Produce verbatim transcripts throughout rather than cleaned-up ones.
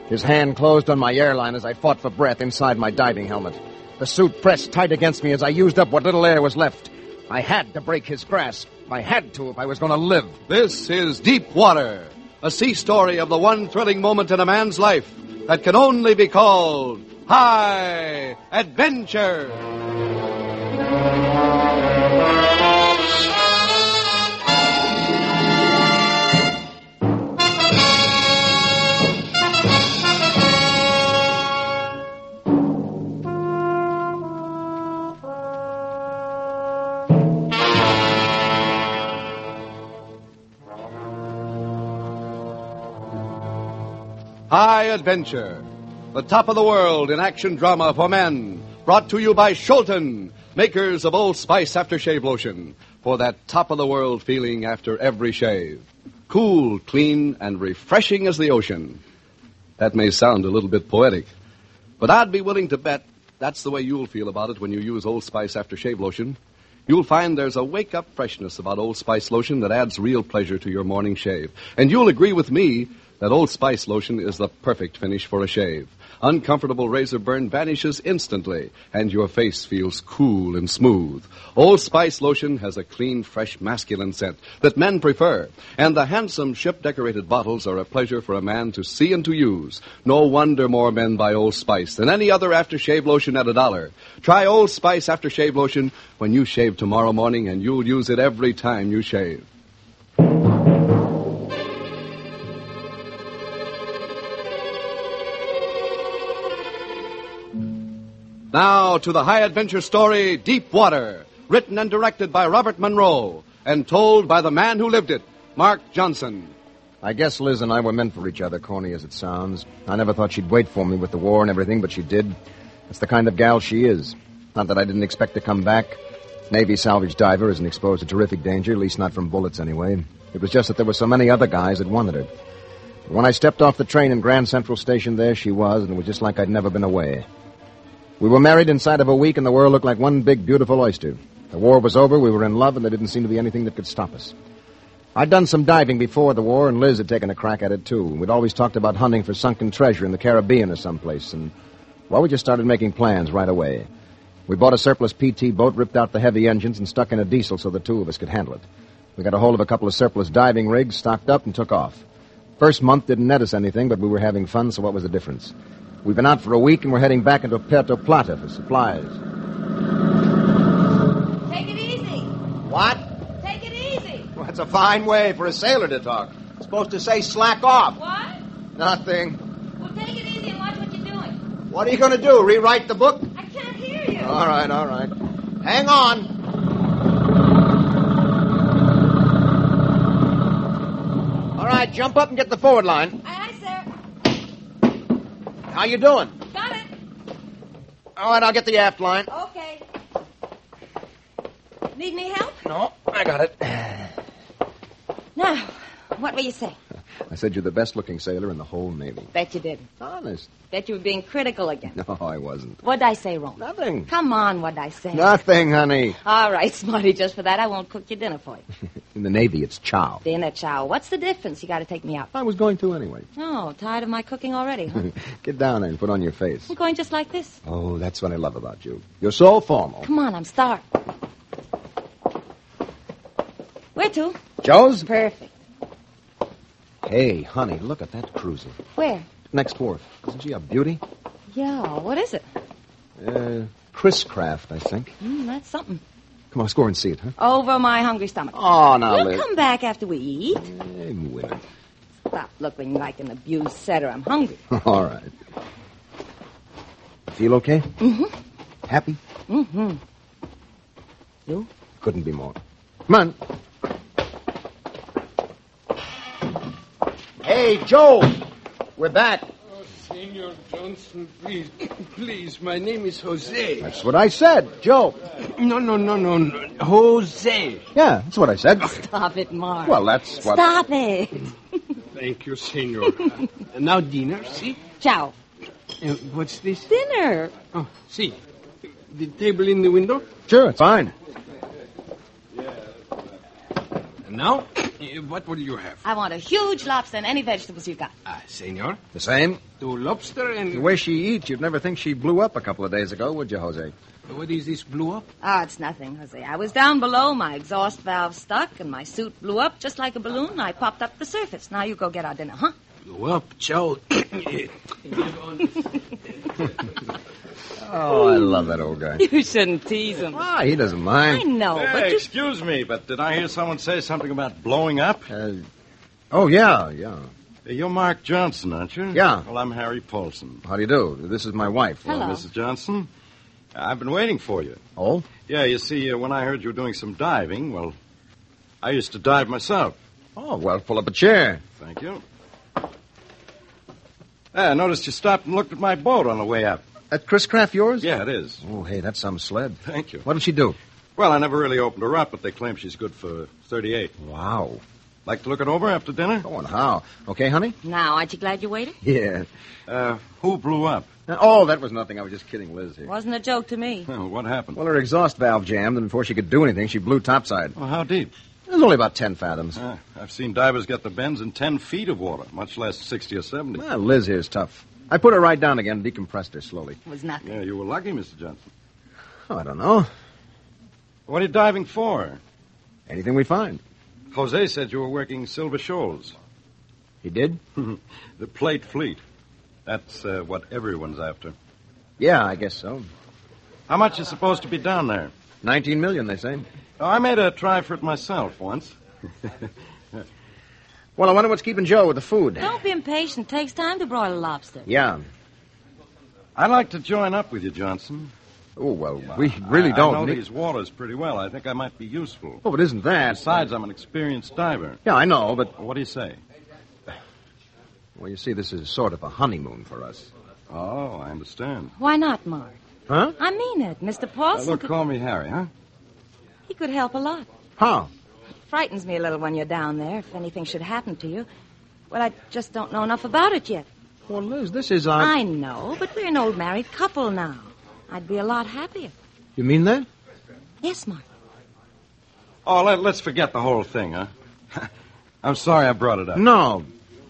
His hand closed on my airline as I fought for breath inside my diving helmet. The suit pressed tight against me as I used up what little air was left. I had to break his grasp. I had to if I was going to live. This is Deep Water, a sea story of the one thrilling moment in a man's life that can only be called High Adventure. High Adventure, the top of the world in action drama for men, brought to you by Scholten, makers of Old Spice aftershave lotion, for that top of the world feeling after every shave. Cool, clean, and refreshing as the ocean. That may sound a little bit poetic, but I'd be willing to bet that's the way you'll feel about it when you use Old Spice aftershave lotion. You'll find there's a wake-up freshness about Old Spice lotion that adds real pleasure to your morning shave. And you'll agree with me that Old Spice lotion is the perfect finish for a shave. Uncomfortable razor burn vanishes instantly, and your face feels cool and smooth. Old Spice lotion has a clean, fresh, masculine scent that men prefer, and the handsome ship-decorated bottles are a pleasure for a man to see and to use. No wonder more men buy Old Spice than any other aftershave lotion at a dollar. Try Old Spice aftershave lotion when you shave tomorrow morning, and you'll use it every time you shave. Now to the high adventure story, Deep Water, written and directed by Robert Monroe, and told by the man who lived it, Mark Johnson. I guess Liz and I were meant for each other, corny as it sounds. I never thought she'd wait for me with the war and everything, but she did. That's the kind of gal she is. Not that I didn't expect to come back. Navy salvage diver isn't exposed to terrific danger, at least not from bullets anyway. It was just that there were so many other guys that wanted her. But when I stepped off the train in Grand Central Station, there she was, and it was just like I'd never been away. We were married inside of a week, and the world looked like one big, beautiful oyster. The war was over, we were in love, and there didn't seem to be anything that could stop us. I'd done some diving before the war, and Liz had taken a crack at it, too. We'd always talked about hunting for sunken treasure in the Caribbean or someplace, and, well, we just started making plans right away. We bought a surplus P T boat, ripped out the heavy engines, and stuck in a diesel so the two of us could handle it. We got a hold of a couple of surplus diving rigs, stocked up, and took off. First month didn't net us anything, but we were having fun, so what was the difference? We've been out for a week, and we're heading back into Puerto Plata for supplies. Take it easy. What? Take it easy. Well, that's a fine way for a sailor to talk. It's supposed to say slack off. What? Nothing. Well, take it easy and watch what you're doing. What are you going to do, rewrite the book? I can't hear you. All right, all right. Hang on. All right, jump up and get the forward line. Aye, aye, sir. How you doing? Got it. All right, I'll get the aft line. Okay. Need any help? No, I got it. Now, what will you say? I said you're the best-looking sailor in the whole Navy. Bet you did. Honest. Bet you were being critical again. No, I wasn't. What'd I say wrong? Nothing. Come on, what'd I say? Nothing, honey. All right, Smarty, just for that, I won't cook your dinner for you. In the Navy, it's chow. Dinner, chow. What's the difference? You got to take me out. I was going to anyway. Oh, tired of my cooking already, huh? Get down there and put on your face. I'm going just like this. Oh, that's what I love about you. You're so formal. Come on, I'm starved. Where to? Joe's? Perfect. Hey, honey, look at that cruiser. Where? Next wharf. Isn't she a beauty? Yeah, what is it? Uh, Chris Craft, I think. Mm, that's something. Come on, let's go over and see it, huh? Over my hungry stomach. Oh, now, We'll Liz. come back after we eat. Hey, women. Stop looking like an abused setter. I'm hungry. All right. Feel okay? Mm-hmm. Happy? Mm-hmm. You? Couldn't be more. Come on. Hey, Joe! We're back. Oh, Senor Johnson, please, please, my name is Jose. That's what I said, Joe. No, no, no, no, no. Jose. Yeah, that's what I said. Stop it, Mark. Well, that's what... Stop it. Thank you, Senor. Uh, now dinner, see? Ciao. Uh, what's this? Dinner. Oh, see. The table in the window? Sure, it's fine. And now? Uh, What will you have? I want a huge lobster and any vegetables you got. Ah, senor. The same? Two lobster The and... way she eats, you'd never think she blew up a couple of days ago, would you, Jose? What is this blew up? Oh, it's nothing, Jose. I was down below, my exhaust valve stuck, and my suit blew up just like a balloon, and I popped up the surface. Now you go get our dinner, huh? Blew up, Joe. Oh, I love that old guy. You shouldn't tease him. Ah, he doesn't I mind. know, Hey, but you... excuse me, but did I hear someone say something about blowing up? Uh, oh, yeah, yeah. You're Mark Johnson, aren't you? Yeah. Well, I'm Harry Paulson. How do you do? This is my wife. Hello. Missus Johnson. I've been waiting for you. Oh? Yeah, you see, uh, when I heard you were doing some diving, well, I used to dive myself. Oh, well, pull up a chair. Thank you. Yeah, I noticed you stopped and looked at my boat on the way up. That Chris Craft yours? Yeah, it is. Oh, hey, that's some sled. Thank you. What did she do? Well, I never really opened her up, but they claim she's good for thirty-eight. Wow. Like to look it over after dinner? Oh, and how? Okay, honey? Now, aren't you glad you waited? Yeah. Uh, who blew up? Oh, that was nothing. I was just kidding Liz here. Wasn't a joke to me. Well, what happened? Well, her exhaust valve jammed, and before she could do anything, she blew topside. Well, how deep? It was only about ten fathoms. Uh, I've seen divers get the bends in ten feet of water, much less sixty or seventy. Well, Liz here's tough. I put her right down again and decompressed her slowly. It was nothing. Yeah, you were lucky, Mister Johnson. Oh, I don't know. What are you diving for? Anything we find. Jose said you were working Silver Shoals. He did? The Plate Fleet. That's uh, what everyone's after. Yeah, I guess so. How much is supposed to be down there? Nineteen million, they say. Oh, I made a try for it myself once. Well, I wonder what's keeping Joe with the food. Don't be impatient. Takes time to broil a lobster. Yeah. I'd like to join up with you, Johnson. Oh, well, we really I, don't I know need... these waters pretty well. I think I might be useful. Oh, but isn't that... Besides, I'm an experienced diver. Yeah, I know, but... What do you say? Well, you see, this is sort of a honeymoon for us. Oh, I understand. Why not, Mark? Huh? I mean it. Mister Uh, Paulson look, could... call me Harry, huh? He could help a lot. How? Frightens me a little when you're down there, if anything should happen to you. Well, I just don't know enough about it yet. Well, Liz, this is... Uh... I know, but we're an old married couple now. I'd be a lot happier. You mean that? Yes, Mark. Oh, let, let's forget the whole thing, huh? I'm sorry I brought it up. No.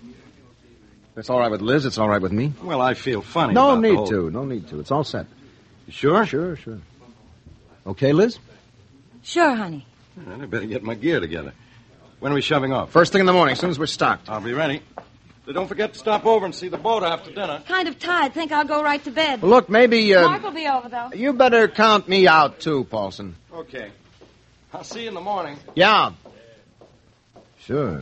It's all right with Liz. It's all right with me. Well, I feel funny No about the need whole... to. No need to. It's all set. You sure? Sure, sure. Okay, Liz? Sure, honey. Well, I better get my gear together. When are we shoving off? First thing in the morning, as soon as we're stocked. I'll be ready. So don't forget to stop over and see the boat after dinner. Kind of tired. Think I'll go right to bed. Well, look, maybe... Uh, Mark will be over, though. you better count me out, too, Paulson. Okay. I'll see you in the morning. Yeah. Sure.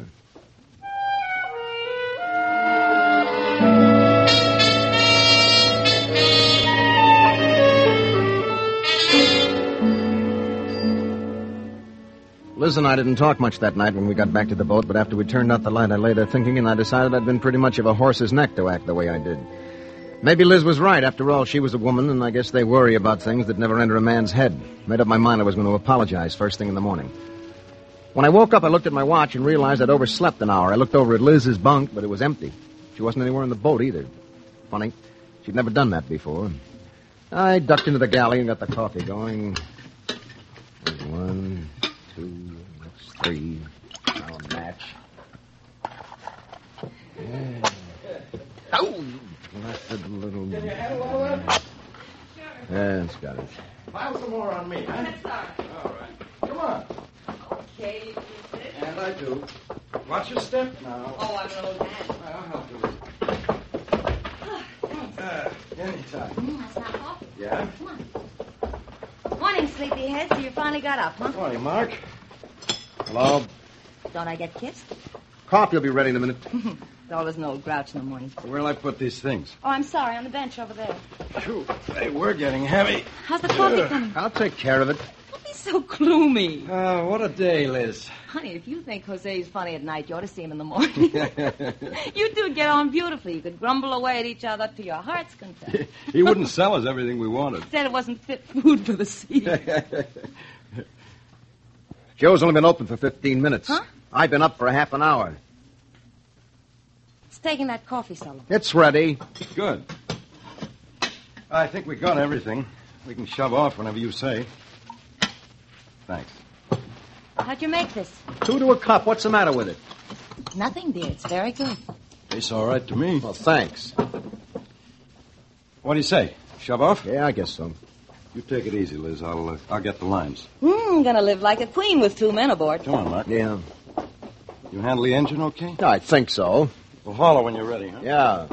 Liz and I didn't talk much that night when we got back to the boat, but after we turned out the light, I lay there thinking, and I decided I'd been pretty much of a horse's neck to act the way I did. Maybe Liz was right. After all, she was a woman, and I guess they worry about things that never enter a man's head. Made up my mind I was going to apologize first thing in the morning. When I woke up, I looked at my watch and realized I'd overslept an hour. I looked over at Liz's bunk, but it was empty. She wasn't anywhere in the boat either. Funny. She'd never done that before. I ducked into the galley and got the coffee going. There's one, two, that's three. Now a match. Yeah. Oh! Blessed little... That's got it. Pile some more on me, huh? All right. Come on. Okay, And I do. Watch your step now. Oh, I'm an old man. I'll help you with it. Oh, thanks. Uh, anytime. Mm, that's not coffee. Yeah? Come on. Morning, sleepyhead. So you finally got up, huh? Morning, Mark. Hello? Don't I get kissed? Coffee will be ready in a minute. There's always an old grouch in the morning. Where'll I put these things? Oh, I'm sorry. On the bench over there. Phew, they were getting heavy. How's the coffee coming? I'll take care of it. Don't be so gloomy. Oh, what a day, Liz. Honey, if you think Jose's funny at night, you ought to see him in the morning. You two get on beautifully. You could grumble away at each other to your heart's content. He wouldn't sell us everything we wanted. Said it wasn't fit food for the sea. Joe's only been open for fifteen minutes. Huh? I've been up for a half an hour. It's taking that coffee, Sullivan. It's ready. Good. I think we got everything. We can shove off whenever you say. Thanks. How'd you make this? Two to a cup. What's the matter with it? Nothing, dear. It's very good. Tastes all right to me. Well, thanks. What do you say? Shove off? Yeah, I guess so. You take it easy, Liz. I'll uh, I'll get the lines. Hmm, gonna live like a queen with two men aboard. Come on, Mark. Yeah. You handle the engine okay? I think so. We'll holler when you're ready, huh? Yeah.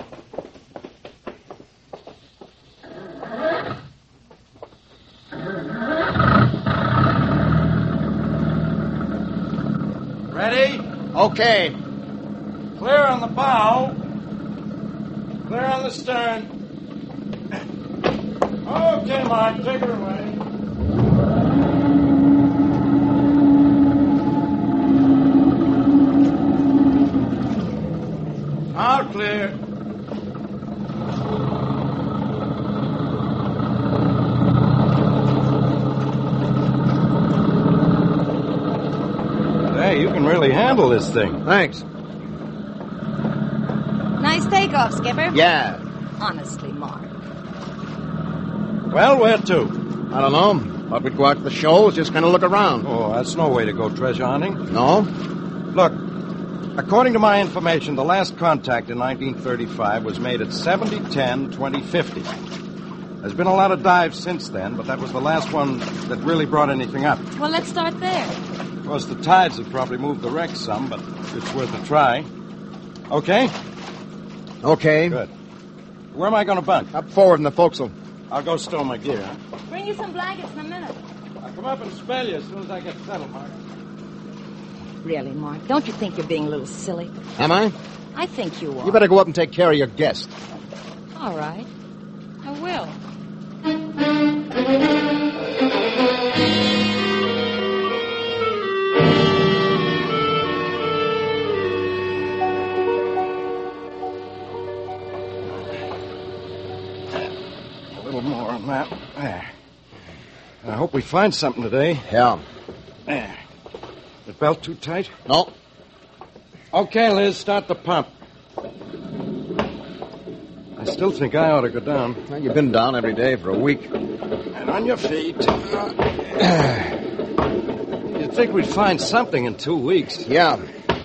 Ready? Okay. Clear on the bow. Clear on the stern. Okay, Mark, take it away. All clear. Hey, you can really handle this thing. Thanks. Nice takeoff, Skipper. Yeah. Honestly, Mark. Well, where to? I don't know. Thought we'd go out to the shoals, just kind of look around. Oh, that's no way to go treasure hunting. No? Look, according to my information, the last contact in nineteen thirty-five was made at seventy ten twenty fifty. There's been a lot of dives since then, but that was the last one that really brought anything up. Well, let's start there. Of course, the tides have probably moved the wreck some, but it's worth a try. Okay? Okay. Good. Where am I going to bunk? Up forward in the forecastle. I'll go stow my gear, huh? Bring you some blankets in a minute. I'll come up and spell you as soon as I get settled, Mark. Really, Mark, don't you think you're being a little silly? Am I? I think you are. You better go up and take care of your guest. All right. I will. A little more on that. There. I hope we find something today. Yeah. There. The belt too tight? No. Okay, Liz, start the pump. I still think I ought to go down. Well, you've been down every day for a week. And on your feet. You'd think we'd find something in two weeks. Yeah.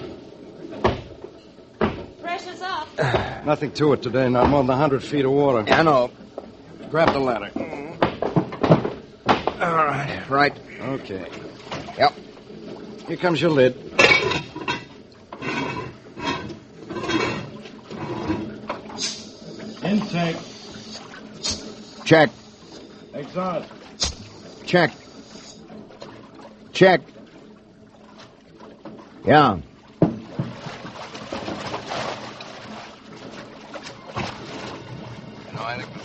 Pressure's up. Nothing to it today, not more than a hundred feet of water. I know. Grab the ladder. All right. Right. Okay. Yep. Here comes your lid. Intake. Check. Exhaust. Check. Check. Yeah. No, I think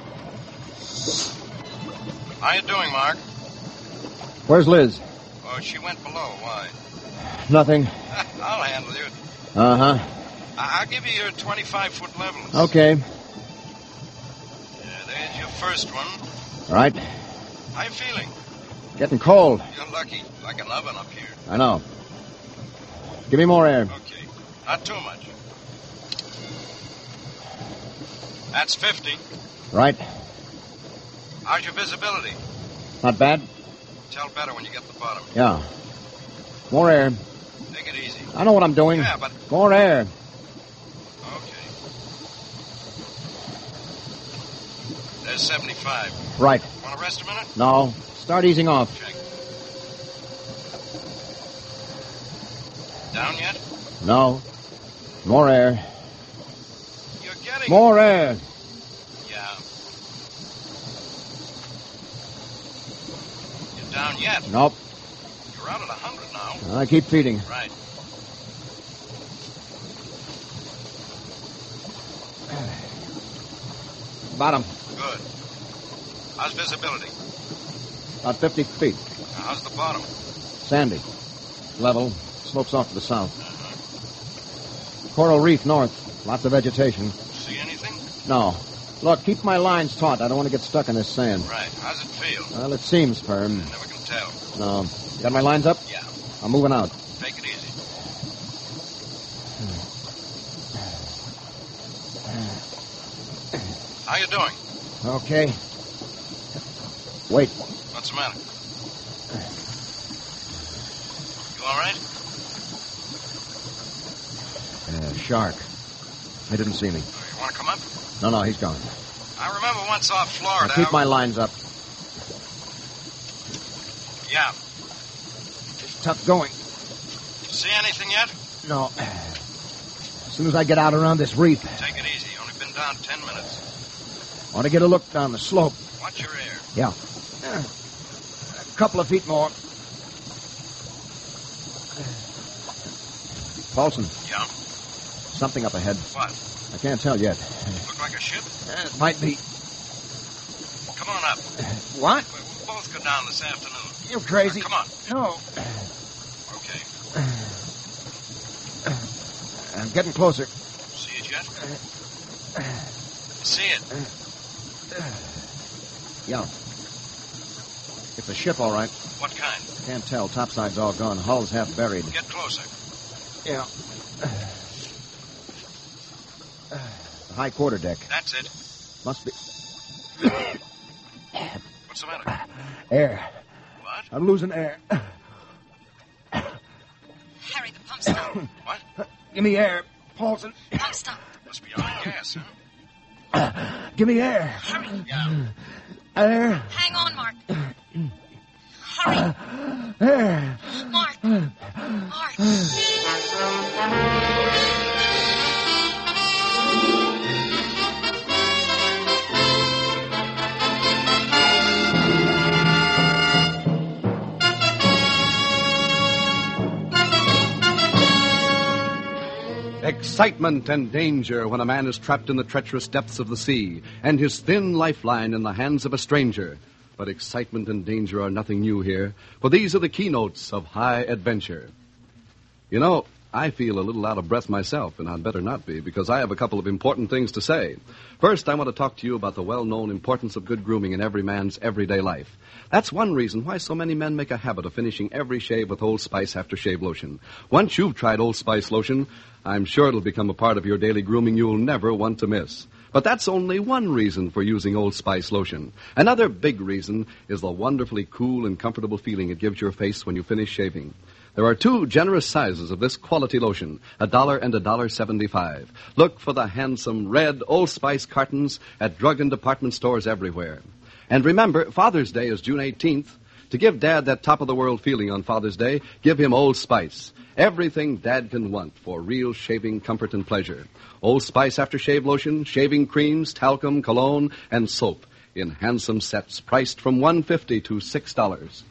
How you doing, Mark? Where's Liz? Oh, she went below. Why? Nothing. I'll handle you. Uh-huh. I'll give you your twenty-five foot levels. Okay. Yeah, there's your first one. Right. How you feeling? Getting cold. You're lucky. Like an oven up here. I know. Give me more air. Okay. Not too much. That's fifty. Right. How's your visibility? Not bad. Tell better when you get to the bottom. Yeah. More air. Take it easy. I know what I'm doing. Yeah, but... More air. Okay. There's seventy-five. Right. Want to rest a minute? No. Start easing off. Check. Down yet? No. More air. You're getting... More air. Yeah. You're down yet? Nope. You're out at a hundred now. I keep feeding. Right. Bottom. Good. How's visibility? About fifty feet. Now, how's the bottom? Sandy. Level. Slopes off to the south. Coral reef north. Lots of vegetation. See anything? No. Look, keep my lines taut. I don't want to get stuck in this sand. Right. How's it feel? Well, it seems firm. Never can tell. No. You got my lines up? Yeah. I'm moving out. Take it easy. How you doing? Okay. Wait. What's the matter? shark. He didn't see me. You want to come up? No, no, he's gone. I remember once off Florida. Now keep my lines up. Yeah. It's tough going. See anything yet? No. As soon as I get out around this reef. Take it easy. Only been down ten minutes. I want to get a look down the slope. Watch your air. Yeah. Uh, a couple of feet more. Paulson. Yeah? Something up ahead. What? I can't tell yet. Look like a ship? Uh, it might be. Come on up. What? We'll both go down this afternoon. You're crazy. Now, come on. No. Okay. I'm getting closer. See it yet? See it? Yeah. It's a ship, all right. What kind? Can't tell. Topside's all gone. Hull's half buried. Get closer. Yeah. The high quarterdeck. That's it. Must be... What's the matter? Air. What? I'm losing air. Harry, the pump stopped. What? Give me air, Paulson. Pump stopped. Must be out of gas, huh? Give me air. Hurry. Yeah. Air. Hang on, Mark. Hurry. Air. Mark. Mark. Excitement and danger when a man is trapped in the treacherous depths of the sea, and his thin lifeline in the hands of a stranger. But excitement and danger are nothing new here, for these are the keynotes of high adventure. You know, I feel a little out of breath myself, and I'd better not be, because I have a couple of important things to say. First, I want to talk to you about the well-known importance of good grooming in every man's everyday life. That's one reason why so many men make a habit of finishing every shave with Old Spice aftershave lotion. Once you've tried Old Spice lotion, I'm sure it'll become a part of your daily grooming you'll never want to miss. But that's only one reason for using Old Spice lotion. Another big reason is the wonderfully cool and comfortable feeling it gives your face when you finish shaving. There are two generous sizes of this quality lotion, a dollar and a dollar seventy-five. Look for the handsome red Old Spice cartons at drug and department stores everywhere. And remember, Father's Day is June eighteenth. To give Dad that top-of-the-world feeling on Father's Day, give him Old Spice. Everything Dad can want for real shaving comfort and pleasure. Old Spice aftershave lotion, shaving creams, talcum, cologne, and soap in handsome sets priced from one dollar fifty cents to six dollars.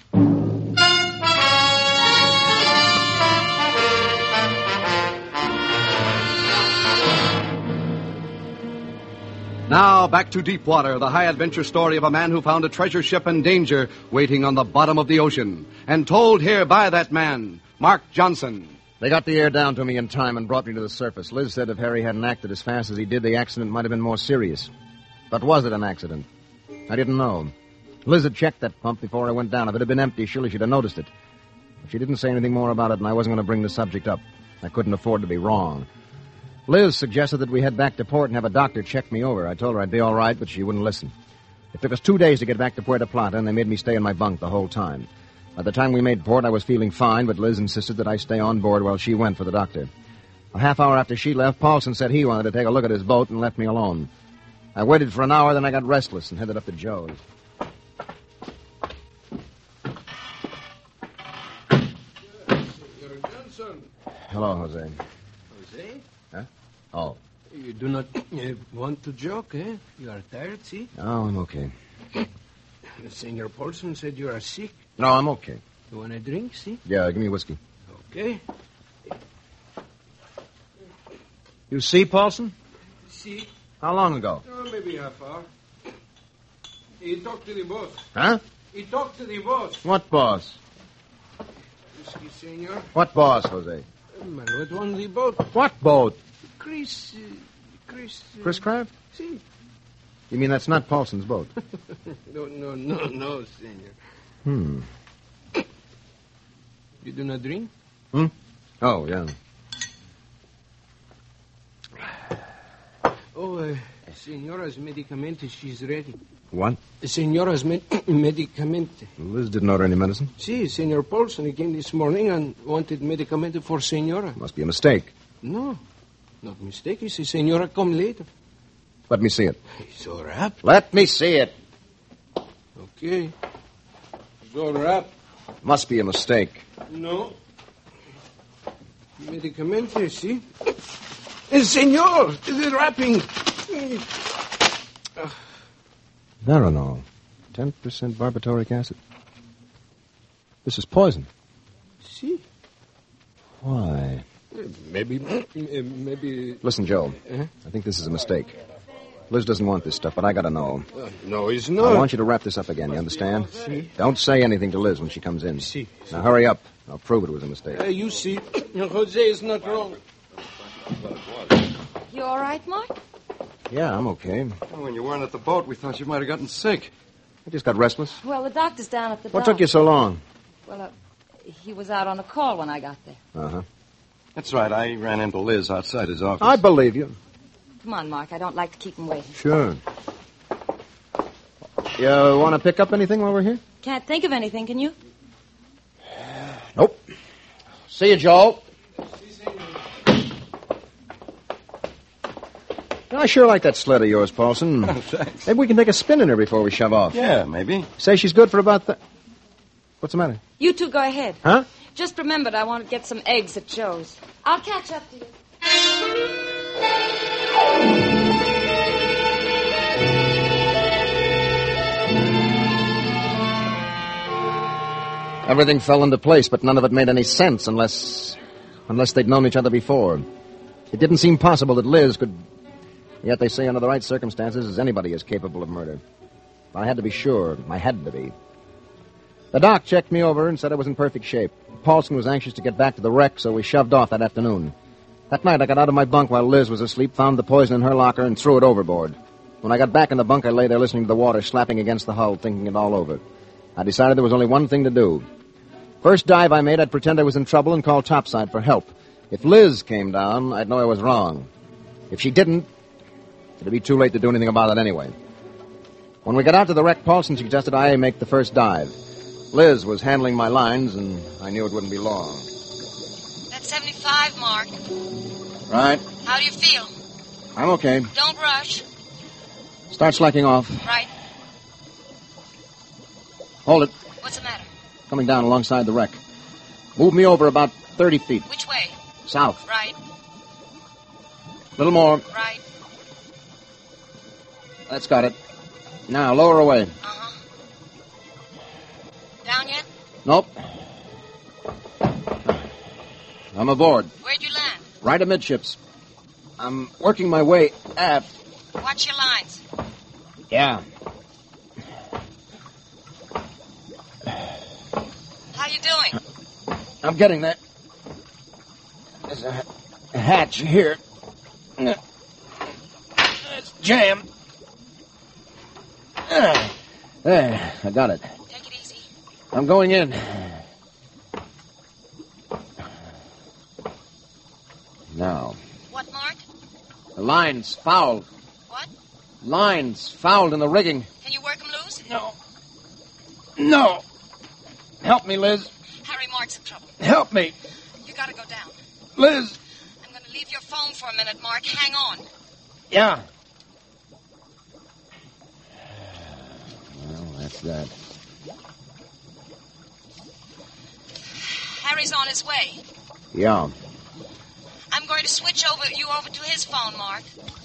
Now, back to Deepwater, the high-adventure story of a man who found a treasure ship in danger waiting on the bottom of the ocean. And told here by that man, Mark Johnson. They got the air down to me in time and brought me to the surface. Liz said if Harry hadn't acted as fast as he did, the accident might have been more serious. But was it an accident? I didn't know. Liz had checked that pump before I went down. If it had been empty, surely she'd have noticed it. But she didn't say anything more about it, and I wasn't going to bring the subject up. I couldn't afford to be wrong. Liz suggested that we head back to port and have a doctor check me over. I told her I'd be all right, but she wouldn't listen. It took us two days to get back to Puerto Plata, and they made me stay in my bunk the whole time. By the time we made port, I was feeling fine, but Liz insisted that I stay on board while she went for the doctor. A half hour after she left, Paulson said he wanted to take a look at his boat and left me alone. I waited for an hour, then I got restless and headed up to Joe's. Johnson. Hello, Jose. Jose? Huh? Oh. You do not uh, want to joke, eh? You are tired, see? Oh, I'm okay. Senor Paulson said you are sick. No, I'm okay. You want a drink, see? Yeah, give me whiskey. Okay. You see, Paulson? See? How long ago? Oh, maybe half hour. He talked to the boss. Huh? He talked to the boss. What boss? Whiskey, senor. What boss, Jose? Man, what on the boat? What boat? Chris. Uh, Chris. Uh, Chris Kraft? See? You mean that's not Paulson's boat? No, no, no, no, senor. Hmm. You do not drink? Hmm? Oh, yeah. Oh, uh, Senora's medicamente, she's ready. What? Senora's med- medicamente. Liz didn't order any medicine. See, Senor Paulson, he came this morning and wanted medicamente for Senora. Must be a mistake. No, Not mistaken, si senora come later. Let me see it. So rap. Let me see it. Okay. So rap. Must be a mistake. No. Medicamente, si. El senor, the wrapping. Veronal. ten percent barbituric acid. This is poison. Si. Why? Maybe, maybe... Listen, Joe. Uh-huh. I think this is a mistake. Liz doesn't want this stuff, but I gotta know. Uh, no, it's I not. want you to wrap this up again, you understand? Si. Don't say anything to Liz when she comes in. Si. Now hurry up. I'll prove it was a mistake. Uh, you see, Jose is not wrong. You all right, Mark? Yeah, I'm okay. Oh, when you weren't at the boat, we thought you might have gotten sick. I just got restless. Well, the doctor's down at the What dock. took you so long? Well, uh, he was out on a call when I got there. Uh-huh. That's right. I ran into Liz outside his office. I believe you. Come on, Mark. I don't like to keep him waiting. Sure. You want to pick up anything while we're here? Can't think of anything, can you? Nope. See you, Joel. I sure like that sled of yours, Paulson. Oh, thanks. Maybe we can take a spin in her before we shove off. Yeah, maybe. Say she's good for about the... What's the matter? You two go ahead. Huh? Just remembered I want to get some eggs at Joe's. I'll catch up to you. Everything fell into place, but none of it made any sense unless... unless they'd known each other before. It didn't seem possible that Liz could... Yet they say under the right circumstances, anybody is capable of murder. I had to be sure. I had to be. The doc checked me over and said I was in perfect shape. Paulson was anxious to get back to the wreck, so we shoved off that afternoon. That night, I got out of my bunk while Liz was asleep, found the poison in her locker, and threw it overboard. When I got back in the bunk, I lay there listening to the water slapping against the hull, thinking it all over. I decided there was only one thing to do. First dive I made, I'd pretend I was in trouble and call topside for help. If Liz came down, I'd know I was wrong. If she didn't, it'd be too late to do anything about it anyway. When we got out to the wreck, Paulson suggested I make the first dive. Liz was handling my lines, and I knew it wouldn't be long. That's seventy-five, Mark. Right. How do you feel? I'm okay. Don't rush. Start slacking off. Right. Hold it. What's the matter? Coming down alongside the wreck. Move me over about thirty feet. Which way? South. Right. A little more. Right. That's got it. Now, lower away. Uh-huh. Down yet? Nope. I'm aboard. Where'd you land? Right amidships. I'm working my way aft. Watch your lines. Yeah. How you doing? I'm getting there. There's a, a hatch here. It's jammed. Ah, there, I got it. Take it easy. I'm going in. Now, What, Mark? the line's fouled. What? Line's fouled in the rigging. Can you work them loose? No. No. Help me, Liz. Harry Mark's in trouble. Help me. You gotta go down. Liz. I'm gonna leave your phone for a minute, Mark. Hang on. Yeah. Well, that's that. Harry's on his way. Yeah. I'm going to switch over you over to his phone, Mark.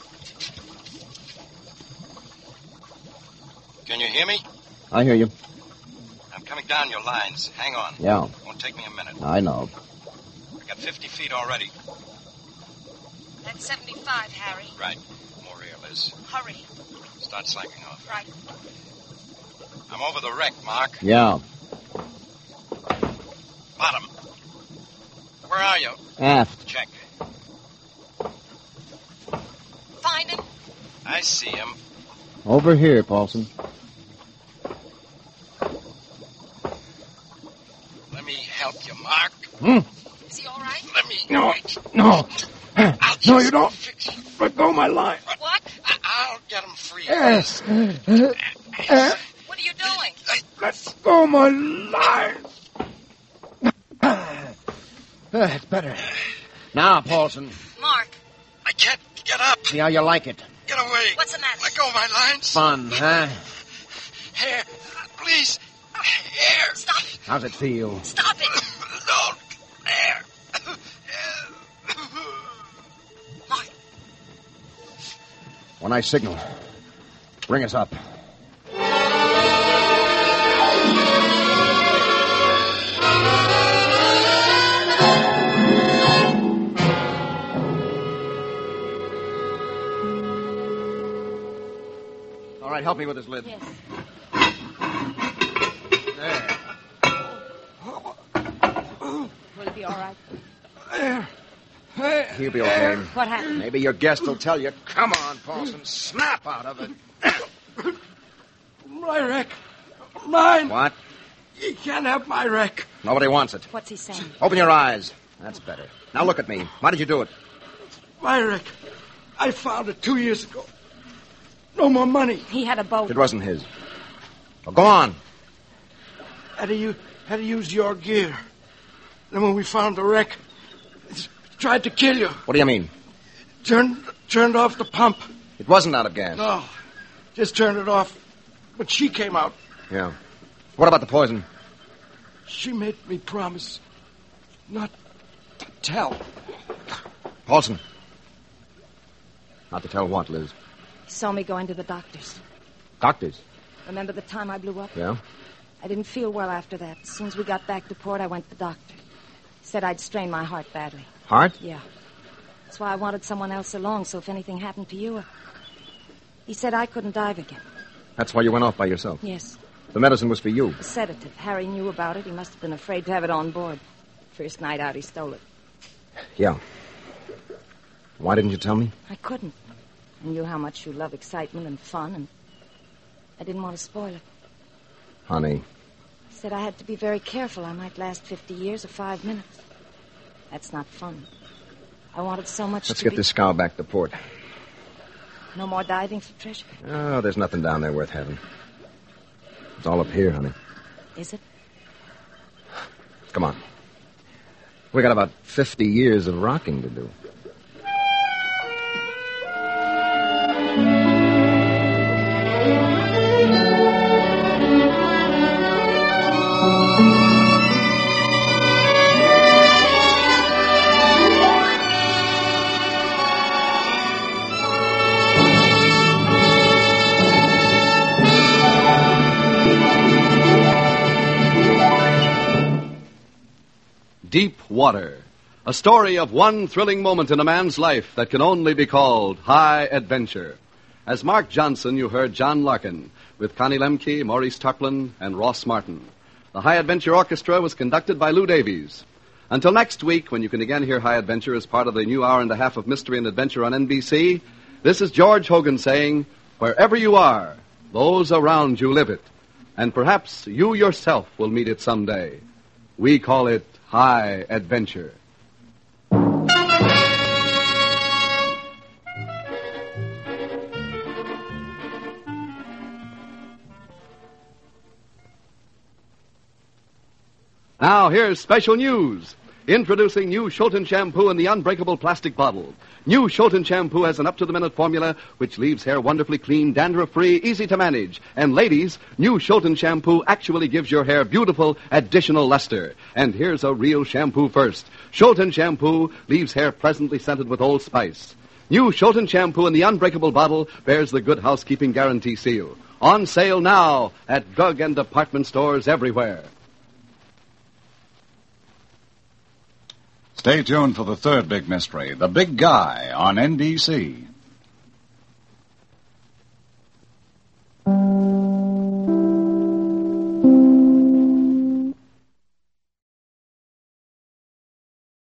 Can you hear me? I hear you. I'm coming down your lines. Hang on. Yeah. Won't take me a minute. I know. I got fifty feet already. That's seventy-five, Harry. Right. More real, Liz. Hurry. Start slacking off. Right. I'm over the wreck, Mark. Yeah. Bottom. Where are you? Aft. Check. Find him. I see him. Over here, Paulson. Let me help you, Mark. Hmm? Is he all right? Let me... No. Wait. No. I'll No, just you don't. fix it. Let go my line. What? I- I'll get him free. Yes. What are you doing? Let go my line. That's better. Now, Paulson. Mark. I can't get up. See how you like it. Get away. What's the matter? Let go of my lines. Fun, huh? Here, please. Here. Stop it. How's it feel? Stop it. Don't. There. Mark. When I signal, bring us up. All right, help me with this lid. Yes. There. Will it be all right? He'll be okay. What happened? Maybe your guest will tell you. Come on, Paulson. Snap out of it. My wreck. Mine. What? You can't have my wreck. Nobody wants it. What's he saying? Open your eyes. That's better. Now look at me. Why did you do it? My wreck. I found it two years ago. No more money. He had a boat. It wasn't his. Well, go on. Had to use, had to use your gear. Then when we found the wreck, it tried to kill you. What do you mean? Turned, turned off the pump. It wasn't out of gas. No, just turned it off. But she came out. Yeah. What about the poison? She made me promise not to tell. Paulson. Not to tell what, Liz? He saw me going to the doctor's. Doctors. Remember the time I blew up? Yeah? I didn't feel well after that. As soon as we got back to port, I went to the doctor. Said I'd strained my heart badly. Heart? Yeah. That's why I wanted someone else along, so if anything happened to you... Uh, he said I couldn't dive again. That's why you went off by yourself? Yes. The medicine was for you? A sedative. Harry knew about it. He must have been afraid to have it on board. First night out, he stole it. Yeah. Why didn't you tell me? I couldn't. I knew how much you love excitement and fun, and I didn't want to spoil it. Honey. He said I had to be very careful. I might last fifty years or five minutes. That's not fun. I wanted so much Let's to get be... this scow back to port. No more diving for treasure. Oh, there's nothing down there worth having. It's all up here, honey. Is it? Come on. We got about fifty years of rocking to do. Deep Water, a story of one thrilling moment in a man's life that can only be called high adventure. As Mark Johnson, you heard John Larkin, with Connie Lemke, Maurice Tarplin, and Ross Martin. The High Adventure Orchestra was conducted by Lou Davies. Until next week, when you can again hear High Adventure as part of the new hour and a half of mystery and adventure on N B C, this is George Hogan saying, wherever you are, those around you live it. And perhaps you yourself will meet it someday. We call it High Adventure. Now, here's special news. Introducing new Schulten shampoo in the unbreakable plastic bottle. New Schulten shampoo has an up-to-the-minute formula which leaves hair wonderfully clean, dandruff-free, easy to manage. And ladies, new Schulten shampoo actually gives your hair beautiful additional luster. And here's a real shampoo first. Schulten shampoo leaves hair pleasantly scented with Old Spice. New Schulten shampoo in the unbreakable bottle bears the Good Housekeeping Guarantee seal. On sale now at drug and department stores everywhere. Stay tuned for the third big mystery, The Big Guy, on N B C.